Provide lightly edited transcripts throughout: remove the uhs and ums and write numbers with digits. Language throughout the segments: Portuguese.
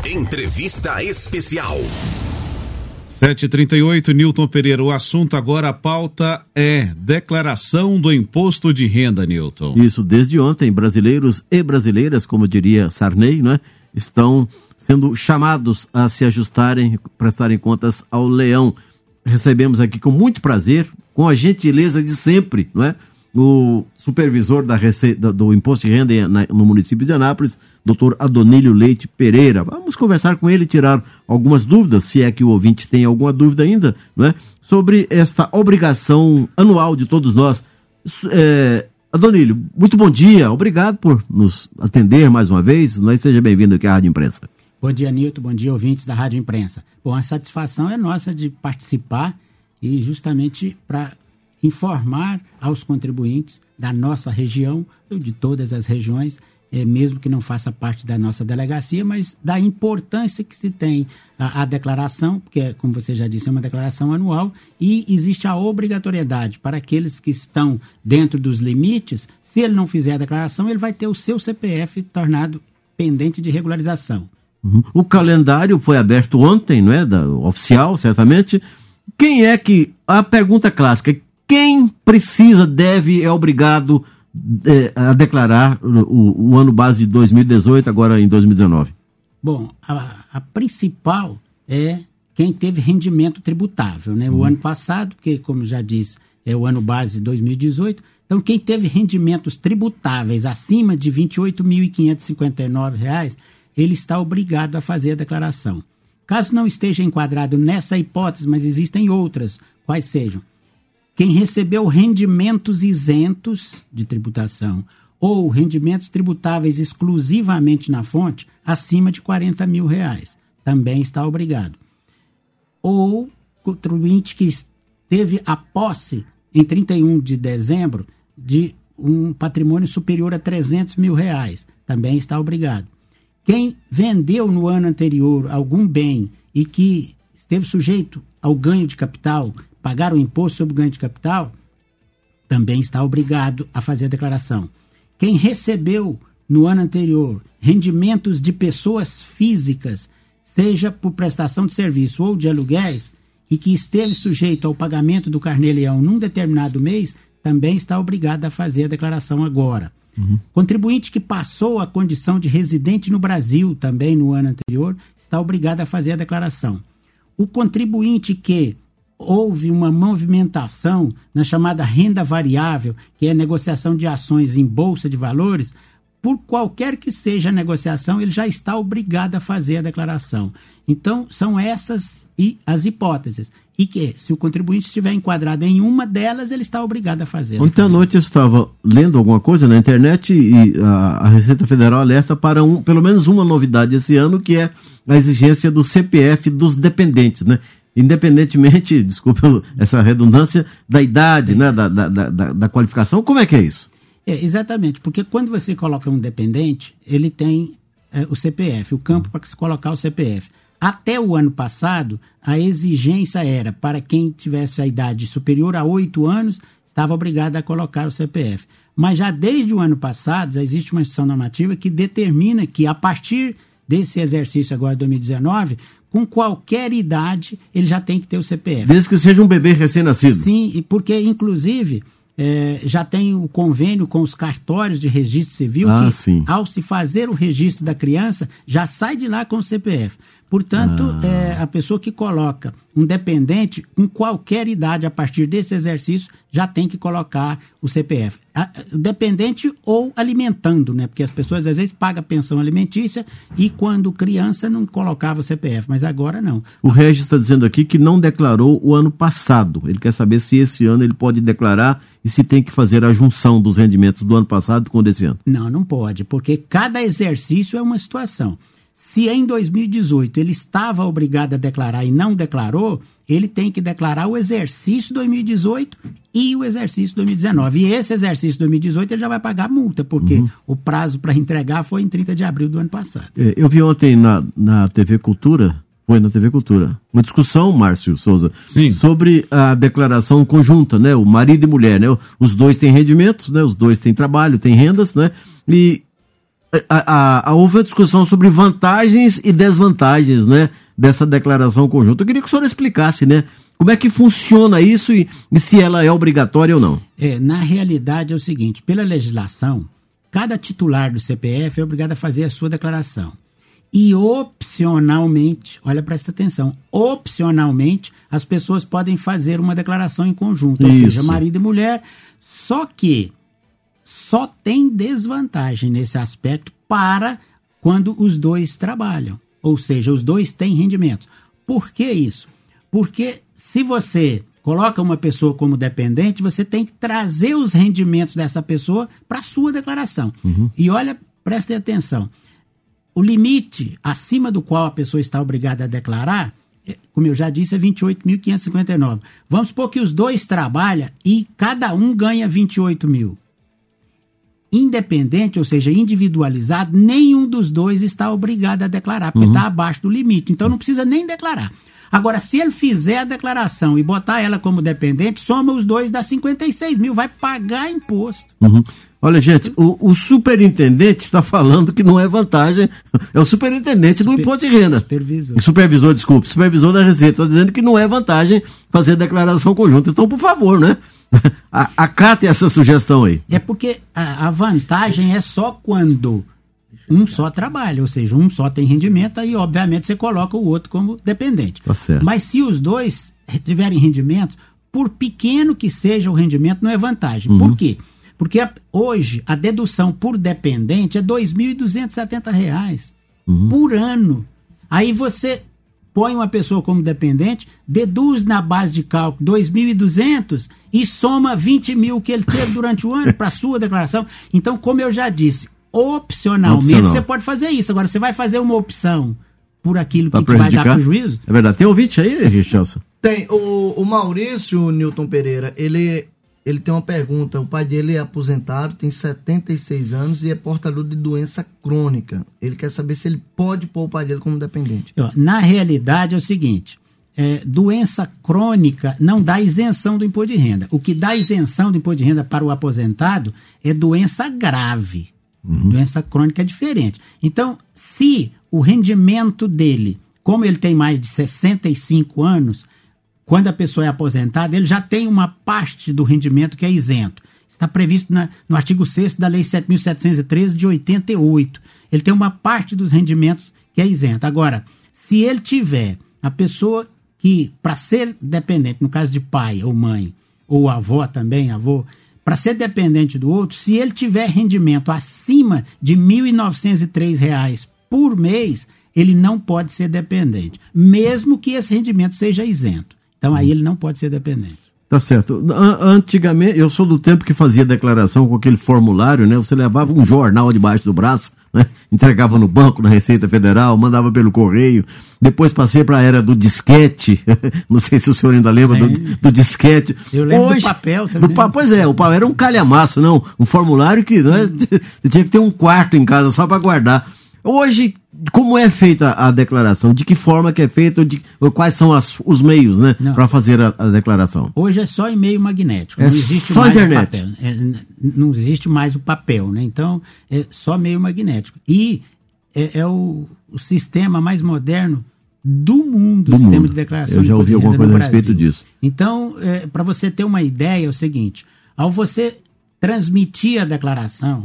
Entrevista especial. 7h38, Nilton Pereira. O assunto agora, a pauta é declaração do imposto de renda, Nilton. Isso, desde ontem, brasileiros e brasileiras, como diria Sarney, né, estão sendo chamados a se ajustarem, prestarem contas ao leão. Recebemos aqui com muito prazer, com a gentileza de sempre, não é? O supervisor do Imposto de Renda no município de Anápolis, Dr. Adonílio Leite Pereira. Vamos conversar com ele, tirar algumas dúvidas, se é que o ouvinte tem alguma dúvida ainda, não é? Sobre esta obrigação anual de todos nós. Adonílio, muito bom dia, obrigado por nos atender mais uma vez, seja bem-vindo aqui à Rádio Imprensa. Bom dia, Nilton, bom dia, ouvintes da Rádio Imprensa. Bom, a satisfação é nossa de participar e justamente para informar aos contribuintes da nossa região, de todas as regiões, mesmo que não faça parte da nossa delegacia, mas da importância que se tem a declaração, porque, como você já disse, é uma declaração anual e existe a obrigatoriedade para aqueles que estão dentro dos limites. Se ele não fizer a declaração, ele vai ter o seu CPF tornado pendente de regularização. O calendário foi aberto ontem, não é? Oficial, certamente. Quem é que... A pergunta clássica, quem precisa, é obrigado a declarar o ano base de 2018, agora em 2019? Bom, a principal é quem teve rendimento tributável, né? O ano passado, porque, como já disse, é o ano base de 2018. Então, quem teve rendimentos tributáveis acima de R$ 28.559, ele está obrigado a fazer a declaração. Caso não esteja enquadrado nessa hipótese, mas existem outras, quais sejam: quem recebeu rendimentos isentos de tributação ou rendimentos tributáveis exclusivamente na fonte, acima de R$ 40 mil, também está obrigado. Ou contribuinte que teve a posse em 31 de dezembro de um patrimônio superior a R$ 300 mil, também está obrigado. Quem vendeu no ano anterior algum bem e que esteve sujeito ao ganho de capital, pagar o imposto sobre o ganho de capital, também está obrigado a fazer a declaração. Quem recebeu no ano anterior rendimentos de pessoas físicas, seja por prestação de serviço ou de aluguéis, e que esteve sujeito ao pagamento do carnê-leão num determinado mês, também está obrigado a fazer a declaração agora. Contribuinte que passou a condição de residente no Brasil também no ano anterior, está obrigado a fazer a declaração. O contribuinte que houve uma movimentação na chamada renda variável, que é a negociação de ações em bolsa de valores, por qualquer que seja a negociação, ele já está obrigado a fazer a declaração. Então, são essas as hipóteses. E que, se o contribuinte estiver enquadrado em uma delas, ele está obrigado a fazer. Ontem à noite eu estava lendo alguma coisa na internet e a Receita Federal alerta para pelo menos uma novidade esse ano, que é a exigência do CPF dos dependentes, né? Independentemente, desculpa essa redundância, da idade, né? da qualificação. Como é que é isso? Exatamente, porque quando você coloca um dependente, ele tem o CPF, o campo para se colocar o CPF. Até o ano passado, a exigência era para quem tivesse a idade superior a 8 anos, estava obrigado a colocar o CPF. Mas já desde o ano passado, já existe uma instituição normativa que determina que, a partir desse exercício agora de 2019, com qualquer idade, ele já tem que ter o CPF. Desde que seja um bebê recém-nascido. Sim, e porque, inclusive, já tem o convênio com os cartórios de registro civil, que sim, ao se fazer o registro da criança, já sai de lá com o CPF. Portanto, a pessoa que coloca um dependente com qualquer idade a partir desse exercício já tem que colocar o CPF. Dependente ou alimentando, né? Porque as pessoas às vezes pagam pensão alimentícia e quando criança não colocava o CPF, mas agora não. O Regis está dizendo aqui que não declarou o ano passado. Ele quer saber se esse ano ele pode declarar e se tem que fazer a junção dos rendimentos do ano passado com o desse ano. Não pode, porque cada exercício é uma situação. Se em 2018 ele estava obrigado a declarar e não declarou, ele tem que declarar o exercício 2018 e o exercício 2019. E esse exercício 2018 ele já vai pagar multa, porque o prazo para entregar foi em 30 de abril do ano passado. Eu vi ontem na TV Cultura, uma discussão, Márcio Souza, sim, sobre a declaração conjunta, né? O marido e mulher, né? Os dois têm rendimentos, né? Os dois têm trabalho, têm rendas, né? E houve uma discussão sobre vantagens e desvantagens, né, dessa declaração conjunta. Eu queria que o senhor explicasse, né, como é que funciona isso e se ela é obrigatória ou não. Na realidade é o seguinte, pela legislação, cada titular do CPF é obrigado a fazer a sua declaração. E opcionalmente, olha, presta atenção, opcionalmente as pessoas podem fazer uma declaração em conjunto, ou seja, marido e mulher, só que só tem desvantagem nesse aspecto para quando os dois trabalham, ou seja, os dois têm rendimentos. Por que isso? Porque se você coloca uma pessoa como dependente, você tem que trazer os rendimentos dessa pessoa para a sua declaração. E olha, prestem atenção, o limite acima do qual a pessoa está obrigada a declarar, como eu já disse, é 28.559. Vamos supor que os dois trabalham e cada um ganha 28 mil. Independente, ou seja, individualizado, nenhum dos dois está obrigado a declarar, porque está abaixo do limite. Então não precisa nem declarar. Agora, se ele fizer a declaração e botar ela como dependente, soma os dois, dá 56 mil, vai pagar imposto. Olha, gente, o superintendente está falando que não é vantagem, é o superintendente do imposto de renda. Supervisor da Receita, está dizendo que não é vantagem fazer declaração conjunta. Então, por favor, né? Acate essa sugestão aí. É porque a vantagem é só quando um só trabalha, ou seja, um só tem rendimento, aí obviamente você coloca o outro como dependente. Tá certo. Mas se os dois tiverem rendimento, por pequeno que seja o rendimento, não é vantagem. Por quê? Porque hoje a dedução por dependente é R$ 2.270 por ano. Aí você põe uma pessoa como dependente, deduz na base de cálculo 2.200 e soma 20 mil que ele teve durante o ano para a sua declaração. Então, como eu já disse, opcionalmente você pode fazer isso. Agora, você vai fazer uma opção por aquilo que te vai dar prejuízo? É verdade. Tem ouvinte aí, Richelson? Tem. O Maurício Newton Pereira, ele tem uma pergunta. O pai dele é aposentado, tem 76 anos e é portador de doença crônica. Ele quer saber se ele pode pôr o pai dele como dependente. Na realidade é o seguinte, doença crônica não dá isenção do imposto de renda. O que dá isenção do imposto de renda para o aposentado é doença grave. Doença crônica é diferente. Então, se o rendimento dele, como ele tem mais de 65 anos, quando a pessoa é aposentada, ele já tem uma parte do rendimento que é isento. Está previsto no artigo 6º da Lei 7.713 de 88. Ele tem uma parte dos rendimentos que é isento. Agora, se ele tiver a pessoa que, para ser dependente, no caso de pai ou mãe, ou avó também, para ser dependente do outro, se ele tiver rendimento acima de R$ 1.903 por mês, ele não pode ser dependente, mesmo que esse rendimento seja isento. Então, aí ele não pode ser dependente. Tá certo. Antigamente, eu sou do tempo que fazia declaração com aquele formulário, né? Você levava um jornal debaixo do braço, né? Entregava no banco, na Receita Federal, mandava pelo correio. Depois passei para a era do disquete. Não sei se o senhor ainda lembra do disquete. Eu lembro do papel também. Pois é, o papel era um calhamaço, não? Um formulário que, né? Tinha que ter um quarto em casa só para guardar. Hoje, como é feita a declaração? De que forma que é feita? Quais são os meios, né, para fazer a declaração? Hoje é só e-mail magnético. Não existe só mais internet. O papel. Não existe mais o papel, né? Então, é só e-mail magnético. E é o sistema mais moderno do mundo, o sistema de declaração. Eu já ouvi alguma coisa a respeito disso. Então, para você ter uma ideia, é o seguinte: ao você transmitir a declaração,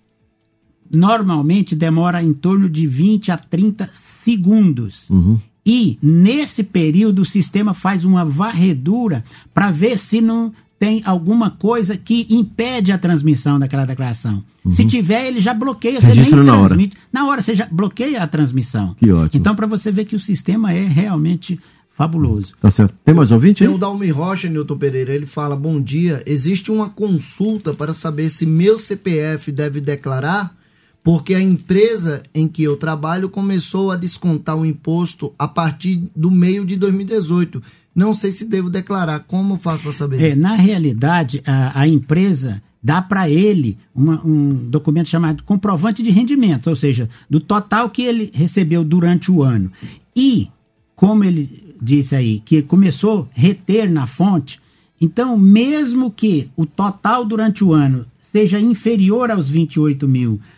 normalmente demora em torno de 20 a 30 segundos. E, nesse período, o sistema faz uma varredura para ver se não tem alguma coisa que impede a transmissão daquela declaração. Se tiver, ele já bloqueia, você nem transmite. Na hora, você já bloqueia a transmissão. Que ótimo. Então, para você ver que o sistema é realmente fabuloso. Tá certo. Tem mais ouvinte aí? Tem o Dalmir Rocha, Newton Pereira, ele fala: bom dia, existe uma consulta para saber se meu CPF deve declarar? Porque a empresa em que eu trabalho começou a descontar o imposto a partir do meio de 2018. Não sei se devo declarar. Como eu faço para saber? Na realidade, a empresa dá para ele um documento chamado comprovante de rendimento, ou seja, do total que ele recebeu durante o ano. E, como ele disse aí, que começou a reter na fonte, então, mesmo que o total durante o ano seja inferior aos 28 mil,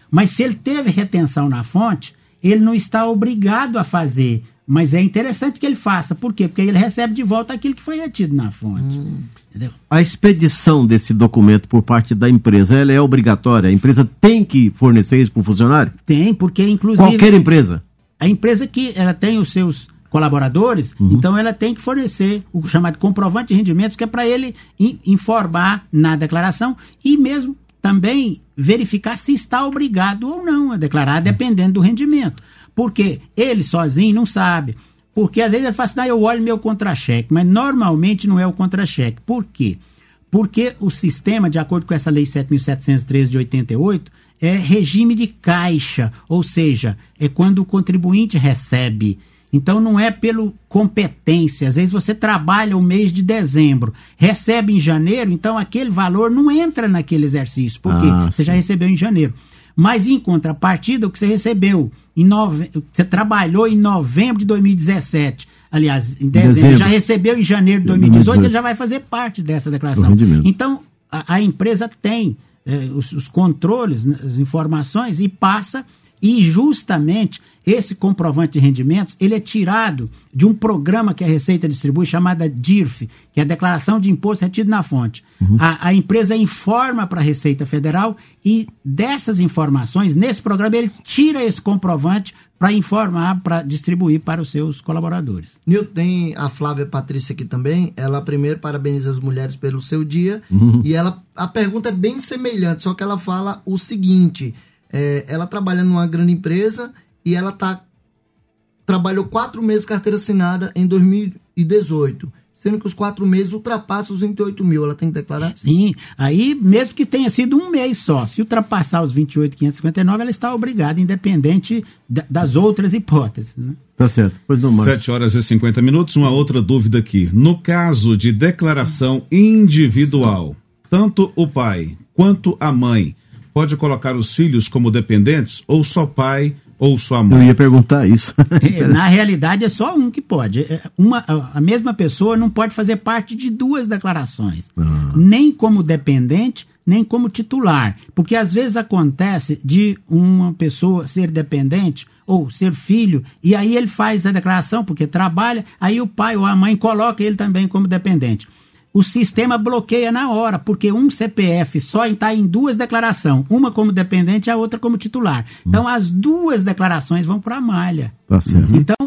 Mas se ele teve retenção na fonte, ele não está obrigado a fazer. Mas é interessante que ele faça. Por quê? Porque ele recebe de volta aquilo que foi retido na fonte. Entendeu? A expedição desse documento por parte da empresa, ela é obrigatória? A empresa tem que fornecer isso para o funcionário? Tem, porque inclusive... Qualquer empresa? A empresa que ela tem os seus colaboradores, então ela tem que fornecer o chamado comprovante de rendimentos, que é para ele informar na declaração e mesmo também verificar se está obrigado ou não a declarar, dependendo do rendimento. Porque ele sozinho não sabe. Porque às vezes ele fala assim, eu olho meu contra-cheque, mas normalmente não é o contra-cheque. Por quê? Porque o sistema, de acordo com essa lei 7.713 de 88, é regime de caixa, ou seja, é quando o contribuinte recebe. Então não é pelo competência. Às vezes você trabalha o mês de dezembro, recebe em janeiro, então aquele valor não entra naquele exercício, porque você já recebeu em janeiro. Mas em contrapartida, o que você recebeu, você trabalhou em novembro de 2017, aliás, em dezembro, já recebeu em janeiro de 2018, ele já vai fazer parte dessa declaração. Então, a empresa tem os controles, as informações e passa, e justamente esse comprovante de rendimentos, ele é tirado de um programa que a Receita distribui, chamada DIRF, que é a Declaração de Imposto Retido na Fonte. A empresa informa para a Receita Federal e dessas informações, nesse programa, ele tira esse comprovante para informar, para distribuir para os seus colaboradores. Nilton, tem a Flávia Patrícia aqui também. Ela primeiro parabeniza as mulheres pelo seu dia e a pergunta é bem semelhante, só que ela fala o seguinte: ela trabalha numa grande empresa e ela trabalhou 4 meses carteira assinada em 2018, sendo que os 4 meses ultrapassam os 28 mil. Ela tem que declarar? Sim, aí mesmo que tenha sido um mês só, se ultrapassar os 28.559, ela está obrigada, independente das outras hipóteses, né? Tá certo. Pois não, 7h50, uma outra dúvida aqui. No caso de declaração individual, tanto o pai quanto a mãe pode colocar os filhos como dependentes ou só pai ou só mãe? Eu ia perguntar isso. Na realidade é só um que pode. A mesma pessoa não pode fazer parte de 2 declarações. Nem como dependente, nem como titular. Porque às vezes acontece de uma pessoa ser dependente ou ser filho, e aí ele faz a declaração porque trabalha, aí o pai ou a mãe coloca ele também como dependente. O sistema bloqueia na hora, porque um CPF só está em 2 declarações, uma como dependente e a outra como titular. Então, as 2 declarações vão para a malha. Tá certo. Então,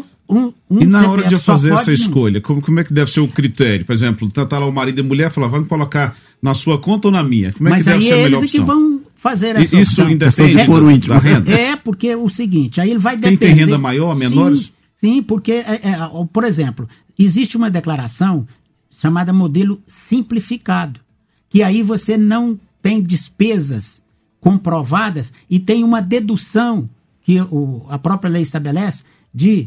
e na hora de fazer essa escolha, como é que deve ser o critério? Por exemplo, tá lá o marido e a mulher, fala, vamos colocar na sua conta ou na minha? Como é que deve ser a melhor opção? Mas aí eles que vão fazer essa opção. Isso independe da renda? Porque é o seguinte, aí ele vai depender... Quem tem renda maior, menores? Sim, porque, por exemplo, existe uma declaração chamada modelo simplificado, que aí você não tem despesas comprovadas e tem uma dedução que a própria lei estabelece de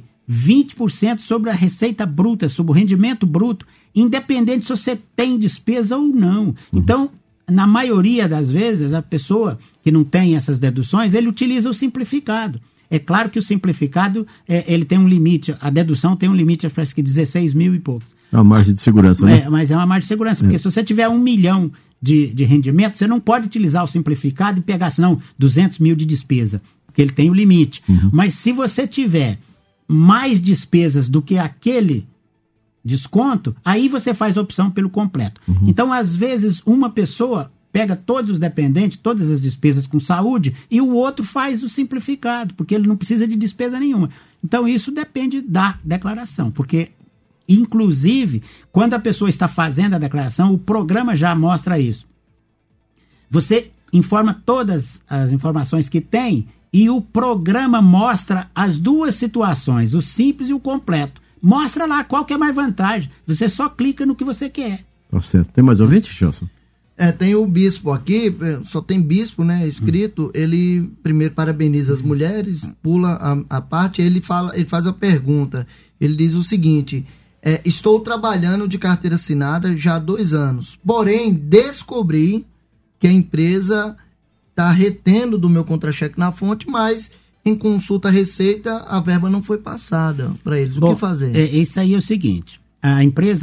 20% sobre a receita bruta, sobre o rendimento bruto, independente se você tem despesa ou não. Então, na maioria das vezes, a pessoa que não tem essas deduções, ele utiliza o simplificado. É claro que o simplificado, ele tem um limite, a dedução tem um limite, parece que 16 mil e poucos. É uma margem de segurança, né? Mas é uma margem de segurança, porque se você tiver 1 milhão de rendimento, você não pode utilizar o simplificado e pegar, senão, 200 mil de despesa, porque ele tem o limite. Mas se você tiver mais despesas do que aquele desconto, aí você faz a opção pelo completo. Então, às vezes, uma pessoa pega todos os dependentes, todas as despesas com saúde, e o outro faz o simplificado, porque ele não precisa de despesa nenhuma. Então, isso depende da declaração, porque, inclusive, quando a pessoa está fazendo a declaração, o programa já mostra isso. Você informa todas as informações que tem e o programa mostra as 2 situações, o simples e o completo. Mostra lá qual que é mais vantagem. Você só clica no que você quer. Tá certo. Tem mais ouvinte, Gelson? Tem o bispo aqui, só tem bispo, né, escrito. Ele primeiro parabeniza as mulheres, pula a parte, ele faz a pergunta. Ele diz o seguinte: estou trabalhando de carteira assinada já há 2 anos, porém descobri que a empresa está retendo do meu contra-cheque na fonte, mas em consulta à Receita a verba não foi passada para eles. O que fazer? Isso aí é o seguinte: a empresa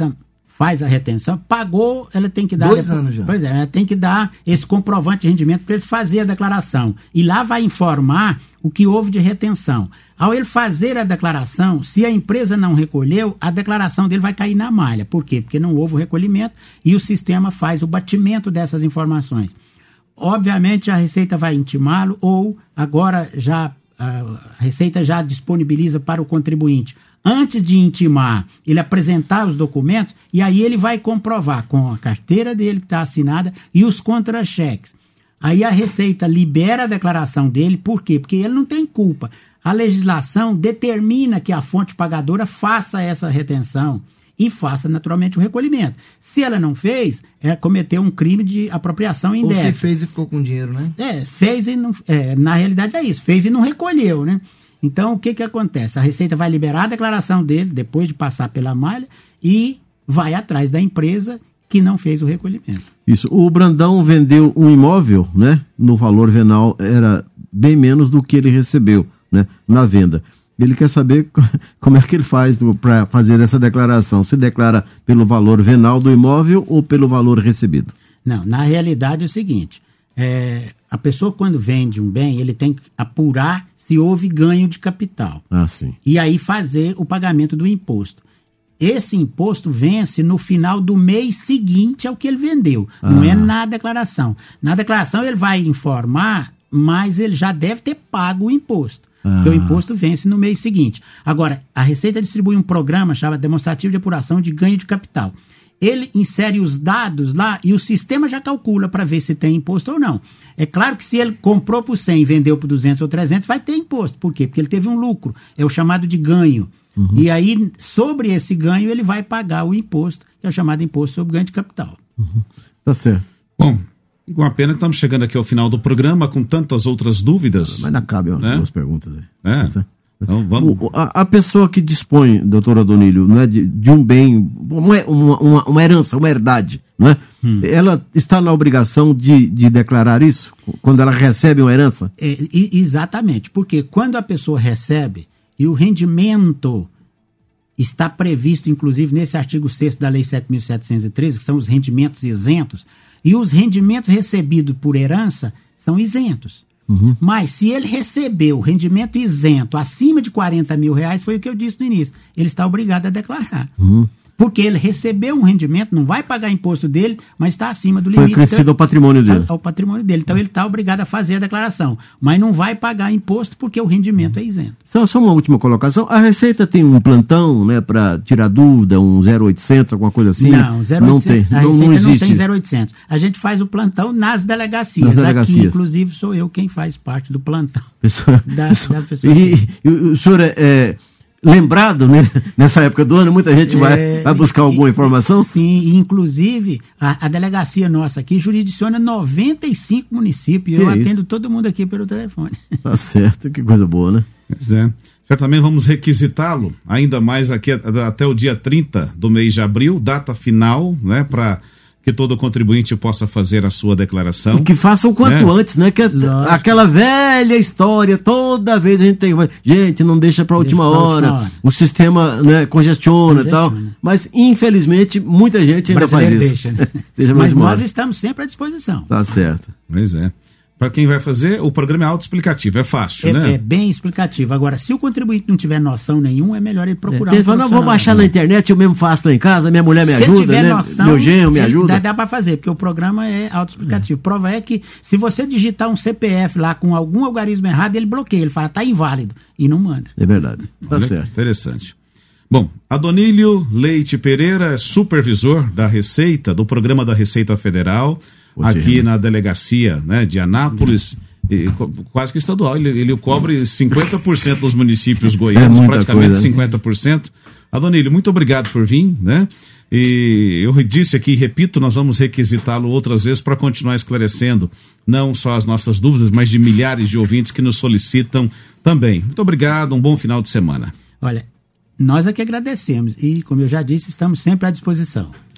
faz a retenção, pagou, ela tem que dar... 2 anos já. Pois é, ela tem que dar esse comprovante de rendimento para ele fazer a declaração. E lá vai informar o que houve de retenção. Ao ele fazer a declaração, se a empresa não recolheu, a declaração dele vai cair na malha. Por quê? Porque não houve o recolhimento e o sistema faz o batimento dessas informações. Obviamente a Receita vai intimá-lo ou agora já a Receita já disponibiliza para o contribuinte, antes de intimar, ele apresentar os documentos e aí ele vai comprovar com a carteira dele que está assinada e os contra-cheques. Aí a Receita libera a declaração dele, por quê? Porque ele não tem culpa. A legislação determina que a fonte pagadora faça essa retenção e faça naturalmente o recolhimento. Se ela não fez, cometeu um crime de apropriação indébita. Ou se fez e ficou com dinheiro, né? Fez e não... na realidade é isso, fez e não recolheu, né? Então, o que acontece? A Receita vai liberar a declaração dele, depois de passar pela malha, e vai atrás da empresa que não fez o recolhimento. Isso. O Brandão vendeu um imóvel, né? No valor venal era bem menos do que ele recebeu, né? Na venda. Ele quer saber como é que ele faz para fazer essa declaração. Se declara pelo valor venal do imóvel ou pelo valor recebido? Não, na realidade é o seguinte, a pessoa quando vende um bem, ele tem que apurar se houve ganho de capital. Ah, sim. E aí fazer o pagamento do imposto. Esse imposto vence no final do mês seguinte ao que ele vendeu. Não é na declaração. Na declaração ele vai informar, mas ele já deve ter pago o imposto. Porque o imposto vence no mês seguinte. Agora, a Receita distribui um programa chamado Demonstrativo de Apuração de Ganho de Capital. Ele insere os dados lá e o sistema já calcula para ver se tem imposto ou não. É claro que se ele comprou por 100 e vendeu por 200 ou 300, vai ter imposto. Por quê? Porque ele teve um lucro. É o chamado de ganho. E aí, sobre esse ganho, ele vai pagar o imposto, que é o chamado imposto sobre ganho de capital. Tá certo. Bom, e com a pena estamos chegando aqui ao final do programa com tantas outras dúvidas. Mas não cabe umas duas perguntas aí. Então, vamos. A pessoa que dispõe, doutor Adonílio, não é de um bem, não é uma herança, uma herdade, não é? Ela está na obrigação de declarar isso quando ela recebe uma herança? Exatamente, porque quando a pessoa recebe e o rendimento está previsto, inclusive, nesse artigo 6º da Lei 7.713, que são os rendimentos isentos, e os rendimentos recebidos por herança são isentos. Mas se ele recebeu rendimento isento acima de R$40 mil, foi o que eu disse no início, ele está obrigado a declarar. Porque ele recebeu um rendimento, não vai pagar imposto dele, mas está acima do limite. Foi acrescido ao patrimônio dele. Ao patrimônio dele. Então ele está obrigado a fazer a declaração. Mas não vai pagar imposto porque o rendimento é isento. Só uma última colocação. A Receita tem um plantão, né, para tirar dúvida, um 0800, alguma coisa assim? Não, 0800. Não tem. A Receita não existe. Não tem 0800. A gente faz o plantão nas delegacias. Nas delegacias. Aqui, inclusive, sou eu quem faz parte do plantão. Da pessoa. E o senhor lembrado, né? Nessa época do ano, muita gente vai buscar alguma informação? Sim, e inclusive a delegacia nossa aqui jurisdiciona 95 municípios. Eu atendo todo mundo aqui pelo telefone. Tá certo, que coisa boa, né? Pois é. Certamente vamos requisitá-lo ainda mais aqui até o dia 30 do mês de abril, data final, né? Para que todo contribuinte possa fazer a sua declaração. E que faça o quanto antes, né? Que aquela velha história, toda vez a gente tem... Gente, não deixa para a última hora. O sistema, né, congestiona e tal. Mas, infelizmente, muita gente ainda faz isso. Deixa, né? Mas nós estamos sempre à disposição. Tá certo. Pois é. Para quem vai fazer, o programa é autoexplicativo, é fácil, né? É bem explicativo. Agora, se o contribuinte não tiver noção nenhuma, é melhor ele procurar um profissional. Não, vou baixar na internet, eu mesmo faço lá em casa, minha mulher me ajuda, tiver noção, meu genro me ajuda. Dá para fazer, porque o programa é autoexplicativo. Prova é que se você digitar um CPF lá com algum algarismo errado, ele bloqueia, ele fala, tá inválido, e não manda. É verdade, tá certo. Interessante. Bom, Adonílio Leite Pereira é supervisor da Receita, do programa da Receita Federal, aqui na delegacia, né, de Anápolis, quase que estadual. Ele cobre 50% dos municípios goianos, praticamente 50%. Adonílio, muito obrigado por vir, né? E eu disse aqui, repito, nós vamos requisitá-lo outras vezes para continuar esclarecendo não só as nossas dúvidas, mas de milhares de ouvintes que nos solicitam também. Muito obrigado, um bom final de semana. Olha, nós é que agradecemos e, como eu já disse, estamos sempre à disposição.